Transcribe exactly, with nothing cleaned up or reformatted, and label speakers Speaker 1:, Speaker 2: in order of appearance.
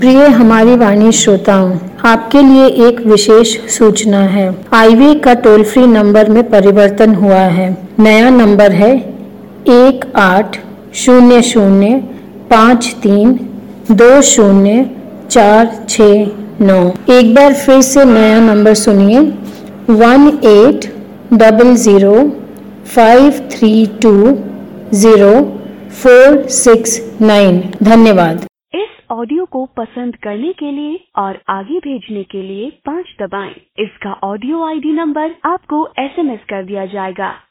Speaker 1: प्रिय हमारी वाणी श्रोताओं, आपके लिए एक विशेष सूचना है। आईवी का टोल फ्री नंबर में परिवर्तन हुआ है। नया नंबर है एक आठ शून्य शून्य पाँच तीन दो शून्य चार छः नौ। एक बार फिर से नया नंबर सुनिए, one eight double zero five three two zero four six nine. धन्यवाद।
Speaker 2: ऑडियो को पसंद करने के लिए और आगे भेजने के लिए पाँच दबाएं। इसका ऑडियो आईडी नंबर आपको एसएमएस कर दिया जाएगा।